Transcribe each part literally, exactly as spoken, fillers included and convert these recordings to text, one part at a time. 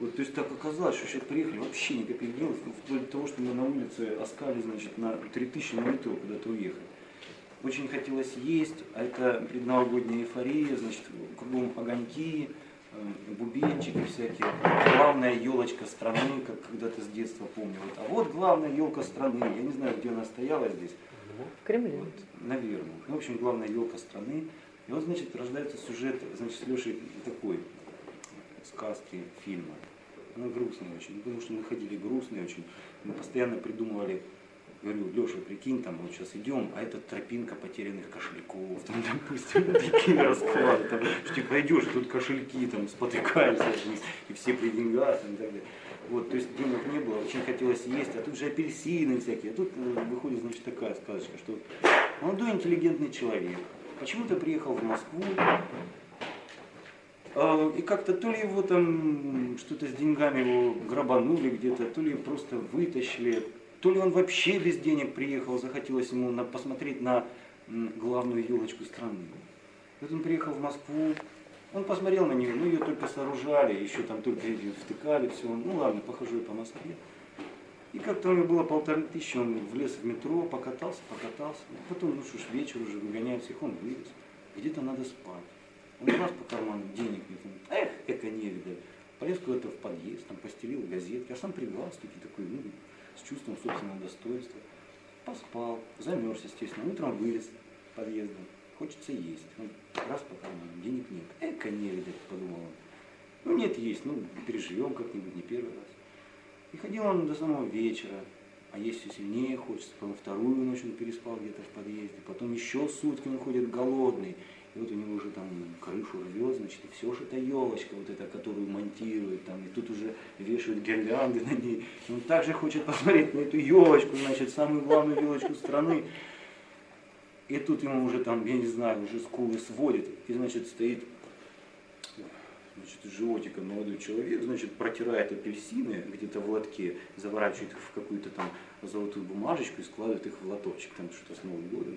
Вот, то есть так оказалось, что сейчас приехали, вообще ни копейки делать, вплоть до того, что мы на улице Аскали, значит, на три тысячи на метро куда-то уехали. Очень хотелось есть, а это предновогодняя эйфория, значит, кругом огоньки, бубенчики всякие. Главная елочка страны, как когда-то с детства помню. Вот, а вот главная елка страны, я не знаю, где она стояла здесь. В Кремле. Вот, наверное. Ну, в общем, главная елка страны. И вот, значит, рождается сюжет, значит, с Лешей такой сказки, фильма. Она грустная очень, потому что мы ходили грустные очень. Мы постоянно придумывали, говорю, Леша, прикинь, там вот сейчас идем, а это тропинка потерянных кошельков, там, допустим, такие расклады, там, что ты пойдешь, тут кошельки там спотыкаются, и все при деньгах, и так далее. Вот, то есть денег не было, очень хотелось есть, а тут же апельсины всякие, а тут выходит, значит, такая сказочка, что молодой интеллигентный человек почему-то приехал в Москву, и как-то то ли его там что-то с деньгами его грабанули где-то, то ли просто вытащили, то ли он вообще без денег приехал, захотелось ему на, посмотреть на главную елочку страны. Вот он приехал в Москву, он посмотрел на нее, ну ее только сооружали, еще там только ее втыкали, все, ну ладно, похожу я по Москве. И как-то у него было полторы тысячи, он влез в метро, покатался, покатался, потом, ну что ж, вечер уже выгоняют всех, он вылез, где-то надо спать. Он раз по карману, денег нет, он, эх, эко невидаль. Полез куда-то в подъезд, там постелил газетки, а сам при галстуке такой, ну, с чувством собственного достоинства. Поспал, замерз, естественно, утром вылез подъездом, хочется есть. Он раз по карману, денег нет, эко невидаль, подумал он. Ну нет, есть, ну переживем как-нибудь, не первый раз. И ходил он до самого вечера, а есть все сильнее хочется, потом вторую ночь он переспал где-то в подъезде, потом еще сутки он ходит голодный. И вот у него уже там крышу рвет, значит, и все же это елочка, вот эта, которую монтируют, там, и тут уже вешают гирлянды на ней. И он также хочет посмотреть на эту елочку, значит, самую главную елочку страны. И тут ему уже там, я не знаю, уже скулы сводит, и, значит, стоит, значит, животиком молодой человек, значит, протирает апельсины где-то в лотке, заворачивает их в какую-то там золотую бумажечку и складывает их в лоточек, там что-то с Новым годом.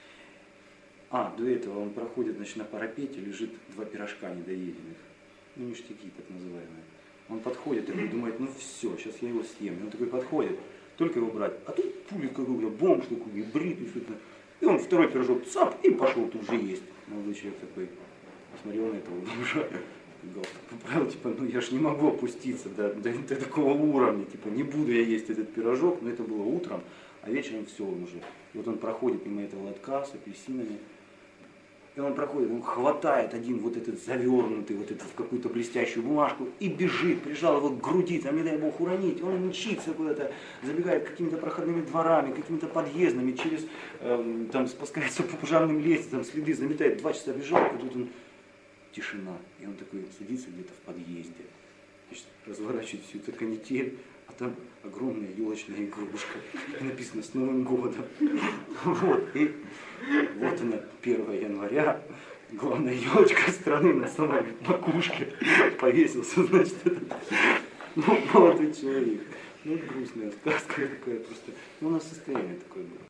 А, до этого он проходит, значит, на парапете лежит два пирожка недоеденных, ну, ништяки так называемые. Он подходит и думает, ну все, сейчас я его съем. И он такой подходит, только его брать, а тут пули какой-то, бомж такой, гибрид и что-то. И он второй пирожок цап и пошел тут же есть. Молодой человек такой посмотрел на этого бомжа, поправил, типа, ну я ж не могу опуститься до, до, до такого уровня, типа, не буду я есть этот пирожок, но это было утром, а вечером все он уже. И вот он проходит мимо этого лотка с апельсинами. И он проходит, он хватает один вот этот завернутый, вот этот в какую-то блестящую бумажку и бежит, прижал его к груди, там не дай бог уронить, он мчится куда-то, забегает какими-то проходными дворами, какими-то подъездами, через, эм, там спускается по пожарным лестницам, следы заметает, два часа бежал, и тут он, тишина, и он такой садится где-то в подъезде, значит, разворачивает всю эту канитель, а там огромная елочная игрушка, написано «С Новым годом». Вот, и вот она, первое января, главная елочка страны на самой макушке, повесился, значит, этот, ну, молодой человек. Ну, грустная сказка такая просто, ну, у нас состояние такое было.